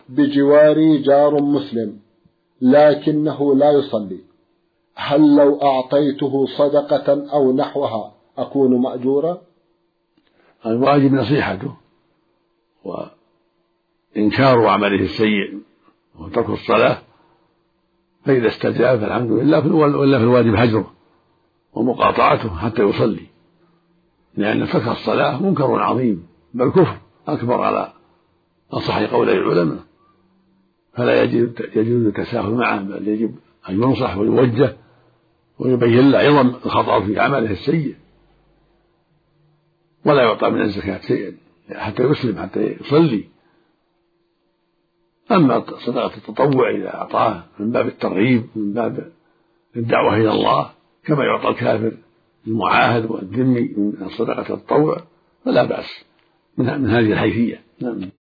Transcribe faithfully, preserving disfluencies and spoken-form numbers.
بجواري جار مسلم لكنه لا يصلي، هل لو أعطيته صدقة أو نحوها أكون مأجورا؟ الواجب نصيحته وإنكار عمله السيء وترك الصلاة، فإذا استجاب فالحمد لله، وإلا في الواجب هجره ومقاطعته حتى يصلي، لأن ترك الصلاة منكر عظيم بل كفر أكبر على أصح قولي العلماء، فلا يجوز التساهل معه، بل يجب أن ينصح ويوجه ويبين له عظم الخطأ في عمله السيء، ولا يعطى من الزكاة شيئا حتى يسلم حتى يصلي. أما صدقة التطوع إذا أعطاه من باب الترغيب من باب الدعوة إلى الله كما يعطى الكافر المعاهد والذمي من صدقة التطوع فلا بأس من هذه الحيثية.